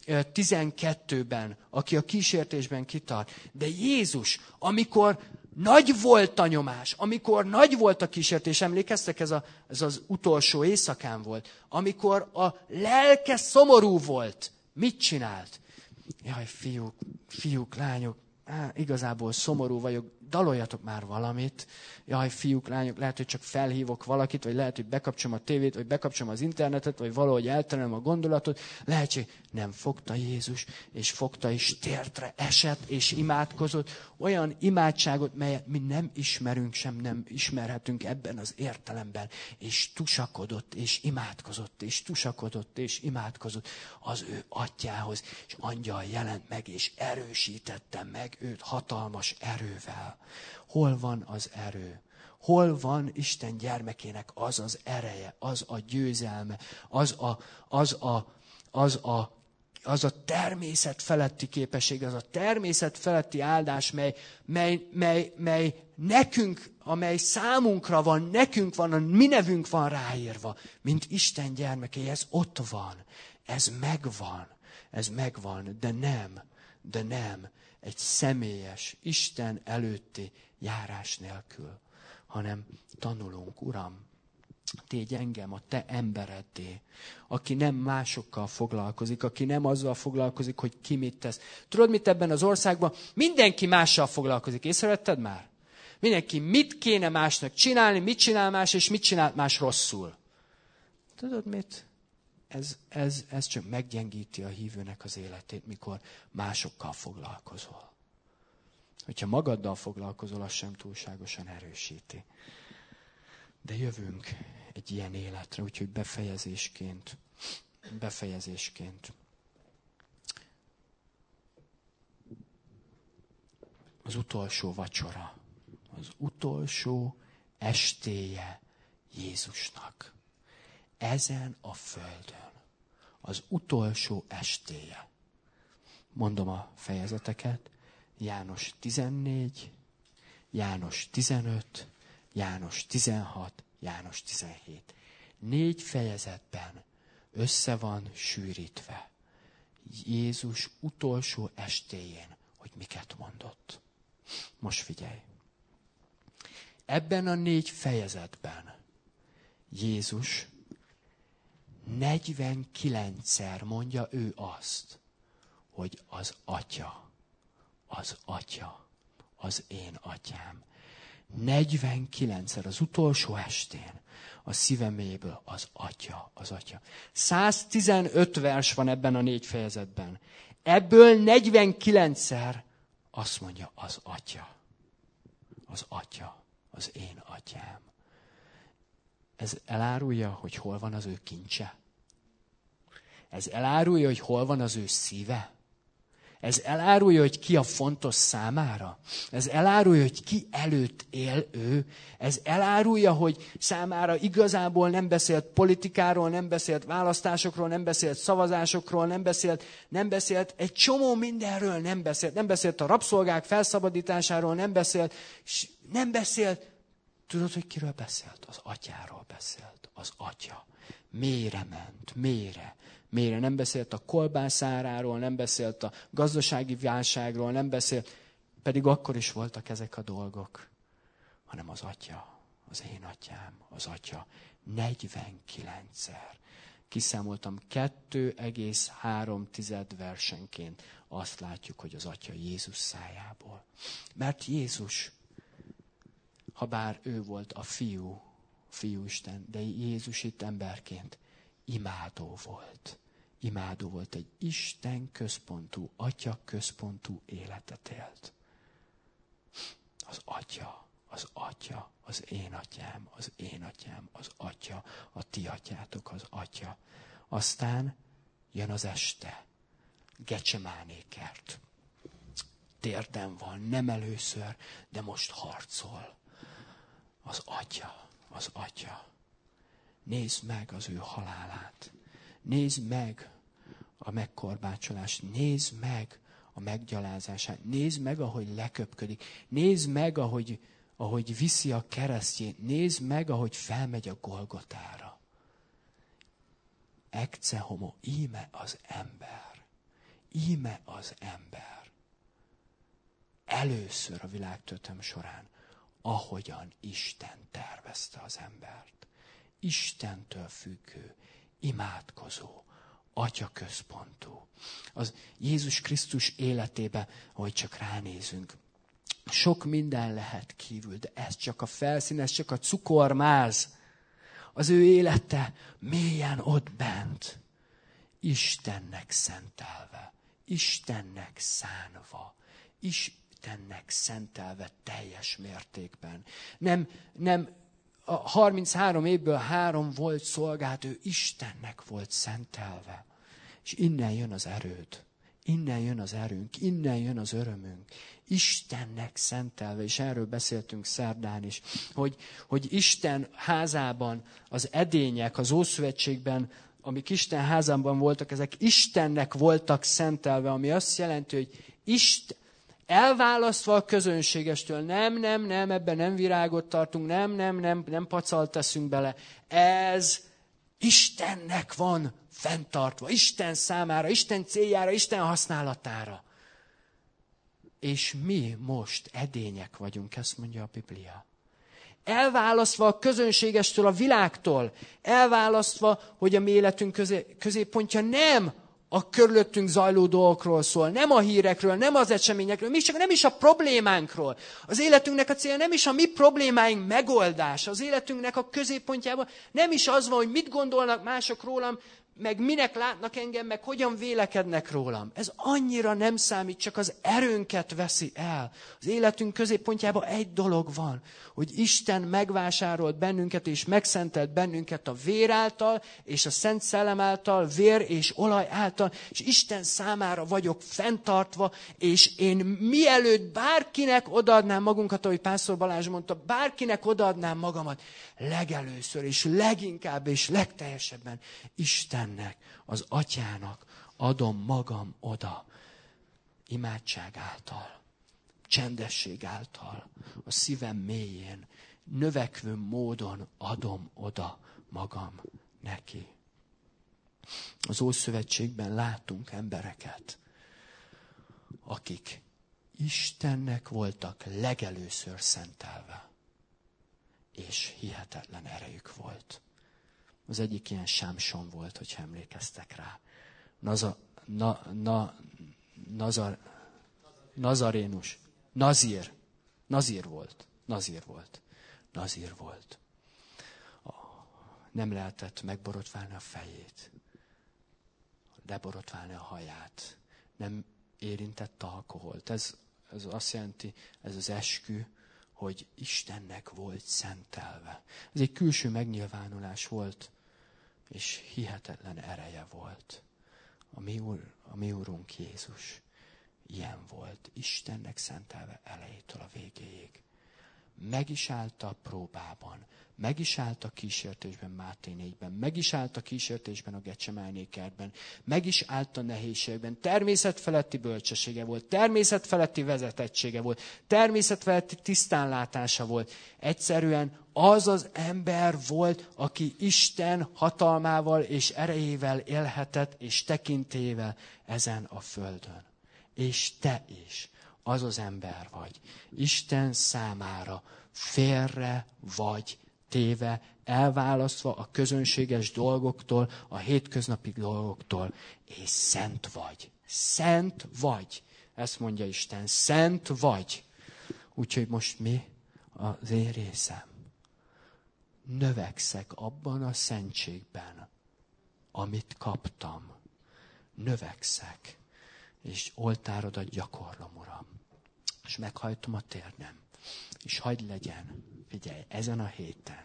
tizenkettőben, aki a kísértésben kitart. De Jézus, amikor nagy volt a nyomás, amikor nagy volt a kísértés, emlékeztek, ez, a, ez az utolsó éjszakán volt, amikor a lelke szomorú volt, mit csinált? Jaj, fiúk, fiúk, lányok, á, igazából szomorú vagyok, daloljatok már valamit. Jaj, fiúk, lányok, lehet, hogy csak felhívok valakit, vagy lehet, hogy bekapcsolom a tévét, vagy bekapcsolom az internetet, vagy valahogy elterelem a gondolatot. Lehetség, nem fogta Jézus, és fogta, és térdre esett, és imádkozott. Olyan imádságot, melyet mi nem ismerünk, sem nem ismerhetünk ebben az értelemben. És tusakodott, és imádkozott, és tusakodott, és imádkozott az ő atyához. És angyal jelent meg, és erősítette meg őt hatalmas erővel. Hol van az erő? Hol van Isten gyermekének az az ereje, az a győzelme, az a, az a, az a, az a természet feletti képesség, az a természet feletti áldás, mely, mely, mely, mely nekünk, amely számunkra van, nekünk van, a mi nevünk van ráírva, mint Isten gyermekei, ez ott van, ez megvan, ez megvan, de nem, de nem egy személyes, Isten előtti járás nélkül, hanem tanulunk, Uram, tégy engem a te embereddé, aki nem másokkal foglalkozik, aki nem azzal foglalkozik, hogy ki mit tesz. Tudod, mit ebben az országban? Mindenki mással foglalkozik. Észrevetted már? Mindenki mit kéne másnak csinálni, mit csinál más, és mit csinált más rosszul. Tudod mit? Ez, ez, ez csak meggyengíti a hívőnek az életét, mikor másokkal foglalkozol. Hogyha magaddal foglalkozol, az sem túlságosan erősíti. De jövünk egy ilyen életre, úgyhogy befejezésként, befejezésként. Az utolsó vacsora, az utolsó estéje Jézusnak. Ezen a földön. Az utolsó estéje. Mondom a fejezeteket. János tizennégy, János tizenöt, János tizenhat, János tizenhét. Négy fejezetben össze van sűrítve Jézus utolsó estéjén, hogy miket mondott. Most figyelj. Ebben a négy fejezetben Jézus negyvenkilencszer mondja ő azt, hogy az Atya, az Atya, az én Atyám. negyvenkilencszer az utolsó estén a szíve mélyéből az Atya, az Atya. száztizenöt vers van ebben a négy fejezetben. Ebből negyvenkilencszer azt mondja az Atya, az Atya, az én Atyám. Ez elárulja, hogy hol van az ő kincse. Ez elárulja, hogy hol van az ő szíve. Ez elárulja, hogy ki a fontos számára. Ez elárulja, hogy ki előtt él ő. Ez elárulja, hogy számára igazából nem beszélt politikáról, nem beszélt választásokról, nem beszélt szavazásokról, nem beszélt, nem beszélt egy csomó mindenről, nem beszélt. Nem beszélt a rabszolgák felszabadításáról, nem beszélt, és nem beszélt. Tudod, hogy kiről beszélt? Az Atyáról beszélt. Az Atya. Mélyre ment, mélyre, Mélyre nem beszélt a kolbászáráról, nem beszélt a gazdasági válságról, nem beszélt, pedig akkor is voltak ezek a dolgok, hanem az Atya, az én atyám, az Atya negyvenkilencszer. Kiszámoltam kettő egész három tized versenként. Azt látjuk, hogy az Atya Jézus szájából. Mert Jézus, ha bár ő volt a fiú, fiúisten, de Jézus itt emberként imádó volt. Imádó volt, egy Isten központú, Atya központú életet élt. Az Atya, az Atya, az én atyám, az én atyám, az Atya, a ti atyátok, az Atya. Aztán jön az este, Gecsemáné kert. Térden van, nem először, de most harcol. Az Atya, az Atya. Nézd meg az ő halálát. Nézd meg a megkorbácsolást. Nézd meg a meggyalázását. Nézd meg, ahogy leköpködik. Nézd meg, ahogy, ahogy viszi a keresztjét. Nézd meg, ahogy felmegy a Golgotára. Ecce homo, íme az ember. Íme az ember. Először a világtörténelem során, ahogyan Isten tervezte az embert. Istentől függő, imádkozó, atyaközpontú. Az Jézus Krisztus életébe, ahogy csak ránézünk, sok minden lehet kívül, de ez csak a felszín, ez csak a cukormáz. Az ő élete mélyen ott bent, Istennek szentelve, Istennek szánva, Istennek szentelve teljes mértékben. Nem, nem a harminchárom évből három volt szolgált, ő Istennek volt szentelve. És innen jön az erőd, innen jön az erőnk, innen jön az örömünk. Istennek szentelve, és erről beszéltünk szerdán is, hogy, hogy Isten házában az edények, az Ószövetségben, amik Isten házában voltak, ezek Istennek voltak szentelve, ami azt jelenti, hogy Isten, elválasztva a közönségestől, nem, nem, nem, ebben nem virágot tartunk, nem, nem, nem, nem pacalt teszünk bele. Ez Istennek van fenntartva, Isten számára, Isten céljára, Isten használatára. És mi most edények vagyunk, ezt mondja a Biblia. Elválasztva a közönségestől, a világtól, elválasztva, hogy a mi életünk közé, középpontja nem a körülöttünk zajló dolgokról szól, nem a hírekről, nem az eseményekről, még csak nem is a problémánkról. Az életünknek a célja nem is a mi problémáink megoldása. Az életünknek a középpontjában nem is az van, hogy mit gondolnak mások rólam, meg minek látnak engem, meg hogyan vélekednek rólam. Ez annyira nem számít, csak az erőnket veszi el. Az életünk középpontjában egy dolog van, hogy Isten megvásárolt bennünket, és megszentelt bennünket a vér által, és a Szent Szellem által, vér és olaj által, és Isten számára vagyok fenntartva, és én mielőtt bárkinek odaadnám magunkat, ahogy Pásztor Balázs mondta, bárkinek odaadnám magamat, legelőször, és leginkább, és legteljesebben Istennek, az Atyának adom magam oda. Imádság által, csendesség által, a szívem mélyén, növekvő módon adom oda magam neki. Az Ószövetségben látunk embereket, akik Istennek voltak legelőször szentelve, és hihetetlen erejük volt. Az egyik ilyen Sámson volt, hogyha emlékeztek rá. Naza, na, na, nazar, nazarénus. Nazír. Nazír volt. Nazír volt. Nazír volt. Nem lehetett megborotválni a fejét. Leborotválni a haját. Nem érintett alkoholt. Ez, ez azt jelenti, ez az eskü, hogy Istennek volt szentelve. Ez egy külső megnyilvánulás volt, és hihetetlen ereje volt. A mi, úr, a mi Úrunk Jézus ilyen volt, Istennek szentelve elejétől a végéig. meg is állt a próbában, meg is állt a kísértésben Máté négyben, meg is állt a kísértésben a Gecsemáné kertben, meg is állt a nehézségben. Természetfeletti bölcsessége volt, természetfeletti vezetettsége volt, természetfeletti tisztánlátása volt. Egyszerűen az az ember volt, aki Isten hatalmával és erejével élhetett, és tekintélyével ezen a földön. És te is az az ember vagy. Isten számára félre vagy téve, elválasztva a közönséges dolgoktól, a hétköznapi dolgoktól, és szent vagy. Szent vagy. Ezt mondja Isten, szent vagy. Úgyhogy most mi az én részem? Növekszek abban a szentségben, amit kaptam. Növekszek, és oltárodat gyakorlom, Uram. És meghajtom a térdem. És hagyd legyen, figyelj, ezen a héten,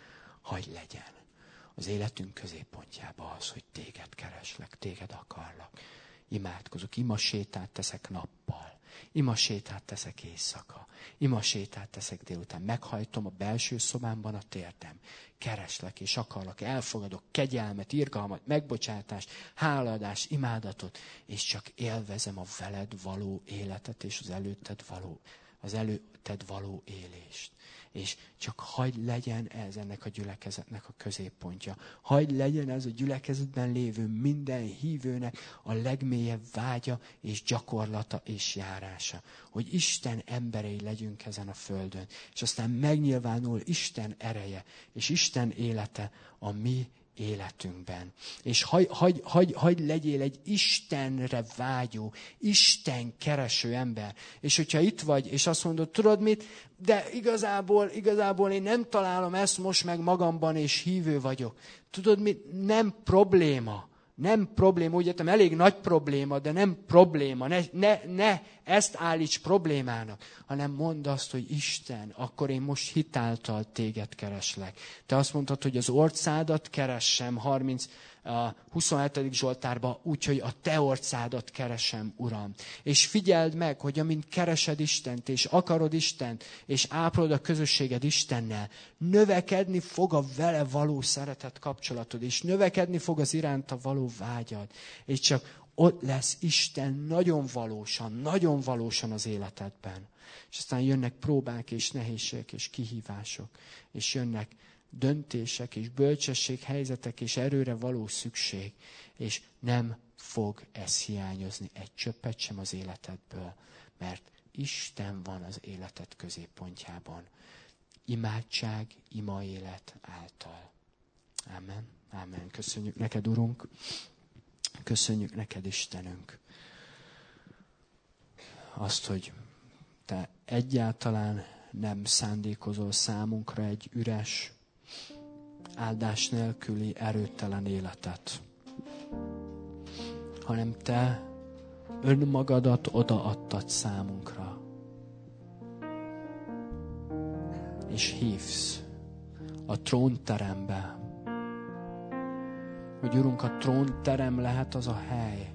hagyd legyen az életünk középpontjában az, hogy téged kereslek, téged akarlak. Imádkozok, ima sétát teszek nappal, ima sétát teszek éjszaka, ima sétát teszek délután. Meghajtom a belső szobámban a térdem. Kereslek és akarlak, elfogadok kegyelmet, irgalmat, megbocsátást, háladást, imádatot, és csak élvezem a veled való életet és az előtted való, az előtted való élést. És csak hagyd legyen ez ennek a gyülekezetnek a középpontja. Hagyd legyen ez a gyülekezetben lévő minden hívőnek a legmélyebb vágya és gyakorlata és járása. Hogy Isten emberei legyünk ezen a földön. És aztán megnyilvánul Isten ereje és Isten élete a mi életünkben. És hagy, hagy, hagy, hagy legyél egy Istenre vágyó, Isten kereső ember. És hogyha itt vagy, és azt mondod, tudod mit, de igazából, igazából én nem találom ezt most meg magamban, és hívő vagyok. Tudod mit, nem probléma. Nem probléma, úgy értem, elég nagy probléma, de nem probléma. Ne, ne, ne ezt állíts problémának, hanem mondd azt, hogy Isten, akkor én most hitáltal téged kereslek. Te azt mondtad, hogy az orcádat keressem, harminc, huszonhetedik Zsoltárban, úgyhogy a te orcádat keresem, Uram. És figyeld meg, hogy amint keresed Istent, és akarod Istent, és ápolod a közösséged Istennel, növekedni fog a vele való szeretet kapcsolatod, és növekedni fog az iránta való vágyad. És csak ott lesz Isten nagyon valósan, nagyon valósan az életedben. És aztán jönnek próbák, és nehézségek, és kihívások, és jönnek döntések, és bölcsesség, helyzetek, és erőre való szükség. És nem fog ez hiányozni egy csöppet sem az életedből, mert Isten van az életed középpontjában. Imádság, ima élet által. Amen. Amen. Köszönjük neked, Urunk. Köszönjük neked, Istenünk. Azt, hogy te egyáltalán nem szándékozol számunkra egy üres, áldás nélküli, erőtelen életet, hanem te önmagadat odaadtad számunkra. És hívsz a trónterembe, hogy Urunk, a trónterem lehet az a hely,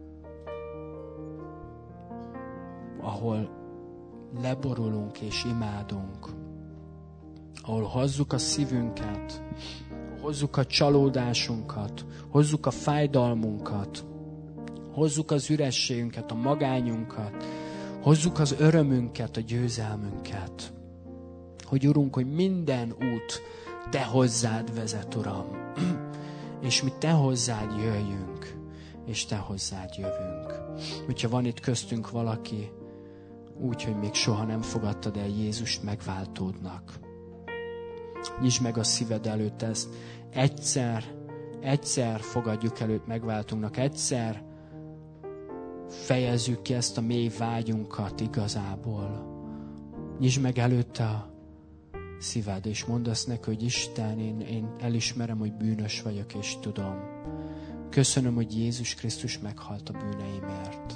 ahol leborulunk és imádunk, ahol hozzuk a szívünket, hozzuk a csalódásunkat, hozzuk a fájdalmunkat, hozzuk az ürességünket, a magányunkat, hozzuk az örömünket, a győzelmünket. Hogy Urunk, hogy minden út te hozzád vezet, Uram, és mi te hozzád jöjjünk, és te hozzád jövünk. Hogyha van itt köztünk valaki, úgy, hogy még soha nem fogadtad el Jézust megváltódnak, nyisd meg a szíved előtt ezt. Egyszer, egyszer fogadjuk előtt megváltunknak, egyszer fejezzük ki ezt a mély vágyunkat igazából. Nyisd meg előtte a szíved, és mondd azt neki, hogy Isten, én, én elismerem, hogy bűnös vagyok, és tudom. Köszönöm, hogy Jézus Krisztus meghalt a bűneimért.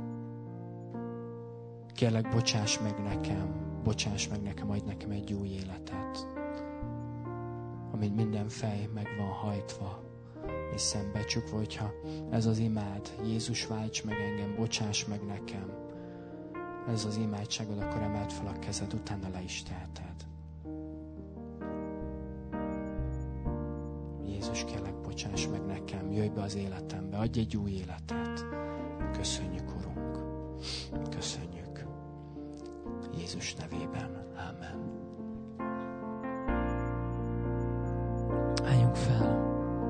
Kérlek, bocsáss meg nekem, bocsáss meg nekem, adj nekem egy új életet, amint minden fej meg van hajtva, és szembecsukva, hogyha ez az imád, Jézus, válts meg engem, bocsáss meg nekem, ez az imádságod, akkor emeld fel a kezed, utána le is teheted. Jézus, kérlek, bocsáss meg nekem, jöjj be az életembe, adj egy új életet. Köszönjük, Urunk. Köszönjük. Jézus nevében. Amen. Álljunk fel.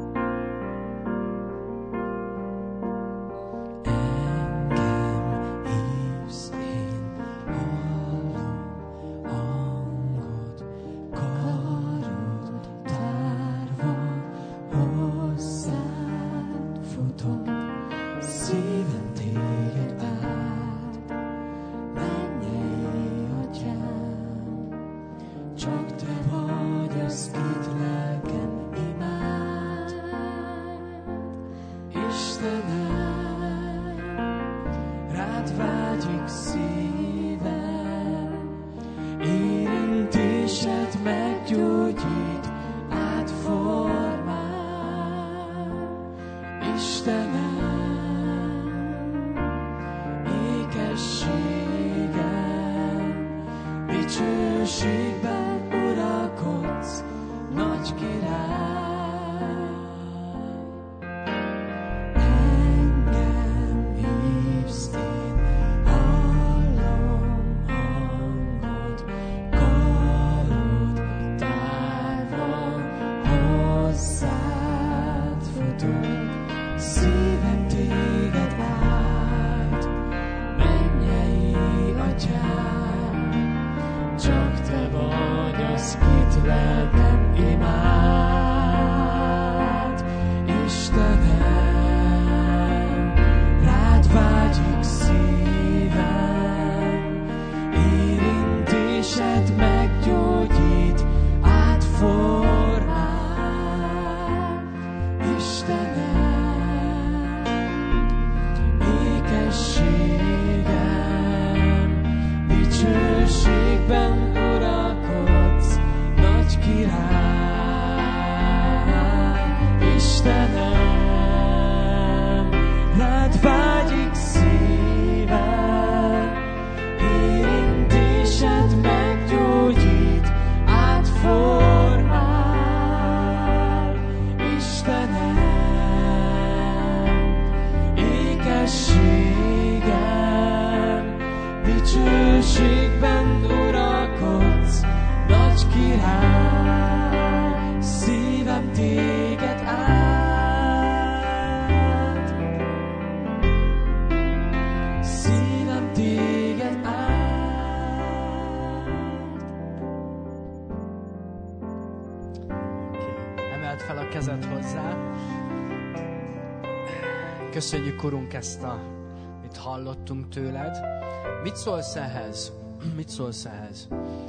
Köszönjük, Urunk, ezt, a, amit hallottunk tőled. Mit szólsz ehhez? Mit szólsz ehhez?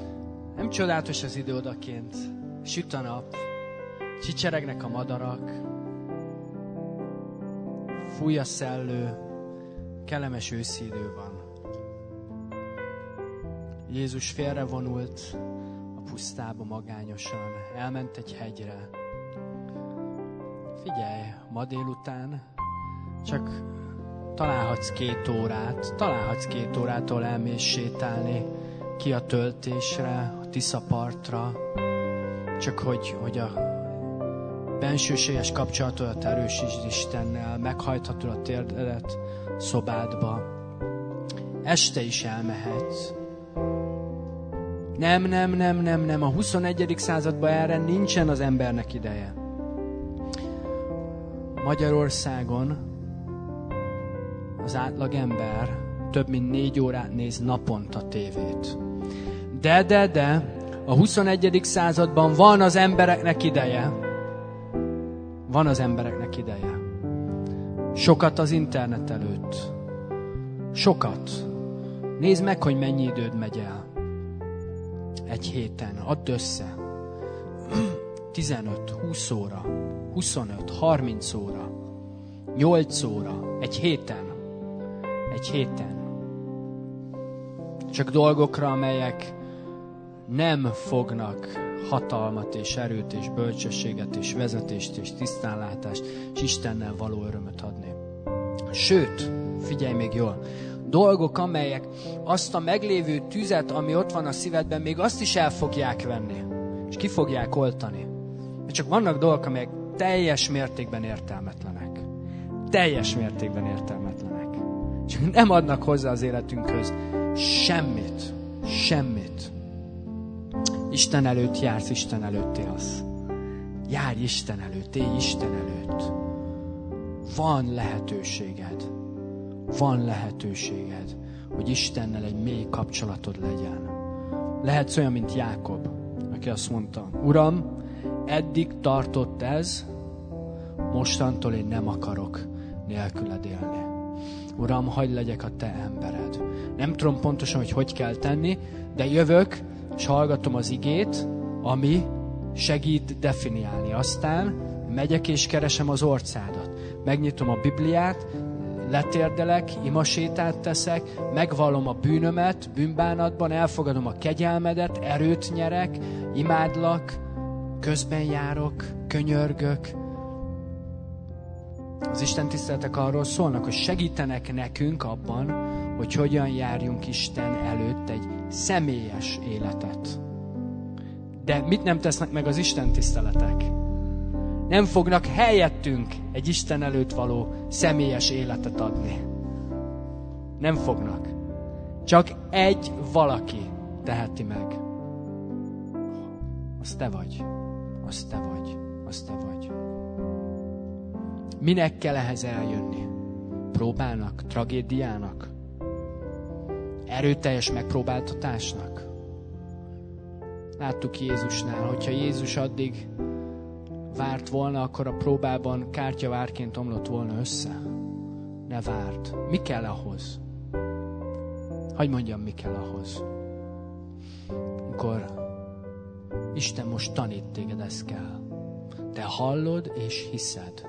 Nem csodálatos az idő odakint. Süt a nap, csicseregnek a madarak, fúj a szellő, kellemes őszi idő van. Jézus félrevonult a pusztába magányosan, elment egy hegyre. Figyelj, ma délután csak találhatsz két órát, találhatsz két órától elmész sétálni ki a töltésre, a Tiszapartra, csak hogy, hogy a bensőséges kapcsolatodat erősítsd Istennel, meghajthatod a térdedet szobádba. Este is elmehetsz. Nem, nem, nem, nem, nem. A huszonegyedik században erre nincsen az embernek ideje. Magyarországon az átlag ember több mint négy órát néz naponta tévét. De, de, de, a huszonegyedik században van az embereknek ideje. Van az embereknek ideje. Sokat az internet előtt. Sokat. Nézd meg, hogy mennyi időd megy el. Egy héten. Add össze. tizenöt, húsz óra. huszonöt, harminc óra. nyolc óra. Egy héten. Egy héten. Csak dolgokra, amelyek nem fognak hatalmat és erőt és bölcsességet és vezetést és tisztánlátást és Istennel való örömöt adni. Sőt, figyelj még jól, dolgok, amelyek azt a meglévő tüzet, ami ott van a szívedben, még azt is el fogják venni, és ki fogják oltani. Mert csak vannak dolgok, amelyek teljes mértékben értelmetlenek. Teljes mértékben értelmetlenek. És nem adnak hozzá az életünkhöz semmit. Semmit. Isten előtt jársz, Isten előtt élsz. Járj Isten előtt, élj Isten előtt. Van lehetőséged. Van lehetőséged, hogy Istennel egy mély kapcsolatod legyen. Lehetsz olyan, mint Jákob, aki azt mondta, Uram, eddig tartott ez, mostantól én nem akarok nélküled élni. Uram, hagyd legyek a te embered. Nem tudom pontosan, hogy hogy kell tenni, de jövök, és hallgatom az igét, ami segít definiálni. Aztán megyek és keresem az orcádat. Megnyitom a Bibliát, letérdelek, imasétát teszek, megvallom a bűnömet, bűnbánatban, elfogadom a kegyelmedet, erőt nyerek, imádlak, közben járok, könyörgök. Az Isten tiszteletek arról szólnak, hogy segítenek nekünk abban, hogy hogyan járjunk Isten előtt egy személyes életet. De mit nem tesznek meg az Isten tiszteletek? Nem fognak helyettünk egy Isten előtt való személyes életet adni. Nem fognak. Csak egy valaki teheti meg. Az te vagy. Az te vagy. Az te vagy. Minek kell ehhez eljönni? Próbának? Tragédiának? Erőteljes megpróbáltatásnak? Láttuk Jézusnál, hogyha Jézus addig várt volna, akkor a próbában kártyavárként omlott volna össze. Ne várd. Mi kell ahhoz? Hadd mondjam, mi kell ahhoz. Amikor Isten most tanít téged, ez kell. Te hallod és hiszed.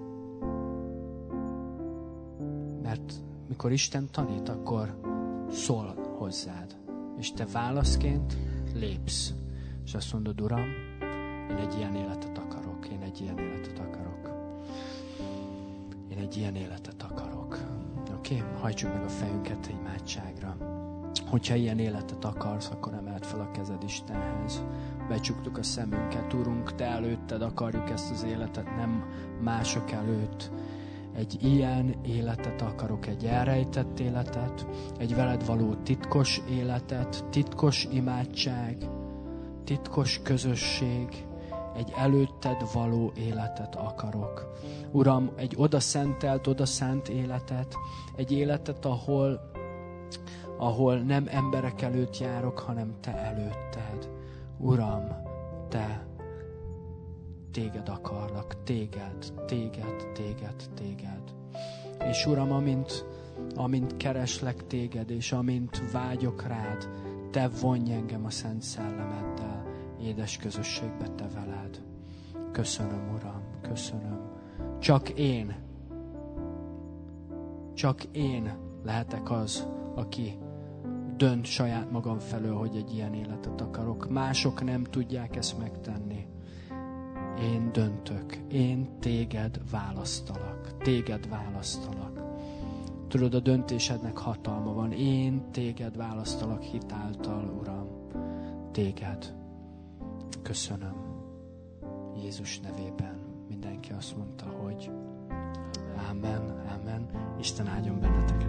Mert mikor Isten tanít, akkor szól hozzád. És te válaszként lépsz. És azt mondod, Uram, én egy ilyen életet akarok. Én egy ilyen életet akarok. Én egy ilyen életet akarok. Oké? Okay? Hajtsuk meg a fejünket imádságra. Hogyha ilyen életet akarsz, akkor emeld fel a kezed Istenhez. Becsuktuk a szemünket, Urunk, Te előtted akarjuk ezt az életet, nem mások előtt. Egy ilyen életet akarok, egy elrejtett életet, egy veled való titkos életet, titkos imádság, titkos közösség, egy előtted való életet akarok. Uram, egy odaszentelt, odaszánt életet, egy életet, ahol, ahol nem emberek előtt járok, hanem Te előtted. Uram, Te, Téged akarlak, Téged, Téged, Téged, Téged. És Uram, amint, amint kereslek Téged, és amint vágyok rád, Te vonj engem a Szent Szellemeddel, édes közösségbe Te veled. Köszönöm, Uram, köszönöm. Csak én, csak én lehetek az, aki dönt saját magam felől, hogy egy ilyen életet akarok. Mások nem tudják ezt megtenni. Én döntök. Én téged választalak. Téged választalak. Tudod, a döntésednek hatalma van. Én téged választalak hitáltal, Uram. Téged. Köszönöm. Jézus nevében. Mindenki azt mondta, hogy Ámen, Ámen. Isten áldjon benneteket.